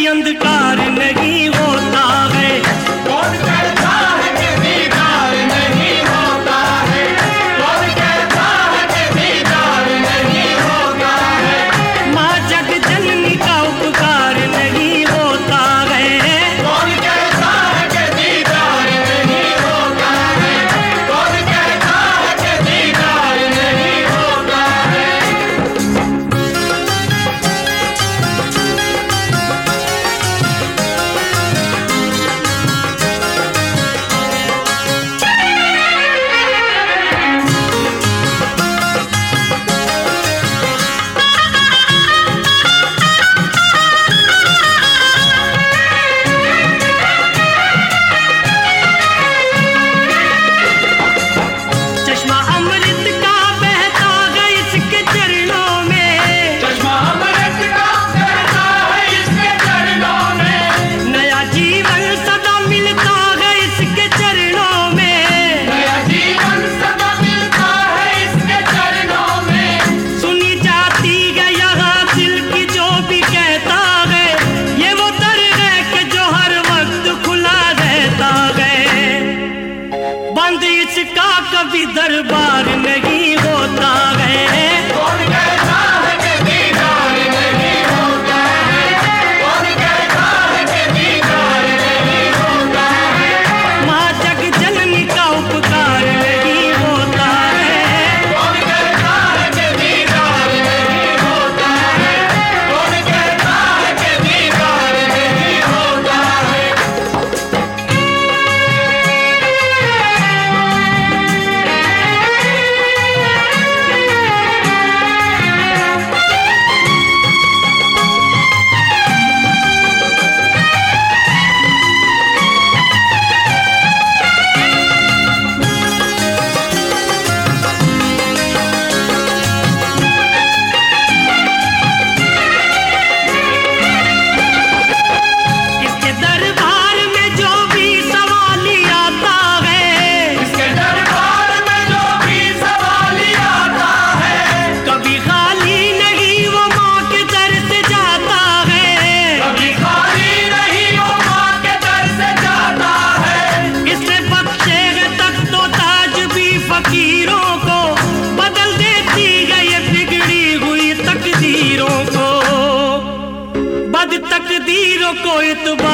कभी अंधकार नहीं होता है। कौन कहता है कि दीदार नहीं होता है? कौन कहता है कि दीदार नहीं होता है? माँ जग जननी का उपकार नहीं होता है। कौन कहता है कि दीदार नहीं होता है? कौन कहता है कि दीदार नहीं होता है? चश्मा अमृत का बहता है इसके चरणों में। चश्मा अमृत का बहता है इसके चरणों में। नया जीवन सदा मिलता है इसके चरणों में। नया जीवन सदा मिलता है इसके चरणों में। सुनी जाती है यहाँ दिल की जो भी कहता है, ये वो दर है कि जो हर वक्त खुला रहता है। बंद इसका कभी दरबार नहीं होता है। कौन कहता है कि दीदार नहीं होता है? कौन कहता है कि दीदार नहीं होता है? माँ जग जननी का उपकार नहीं होता है। कौन कहता है कि दीदार नहीं होता है? कौन कहता है कि दीदार नहीं होता है? इसके दरबार में जो भी सवाली आता है, इसके दरबार में जो भी सवाली आता है, कभी खाली नहीं वो माँ के दर से जाता है। कभी खाली नहीं वो माँ के दर से जाता है। इससे बख्शे है तख्त व ताज भी फकीरों को, बदल देती है ये बिगड़ी हुई तकदीरों को। बद तकदीरों को इतबार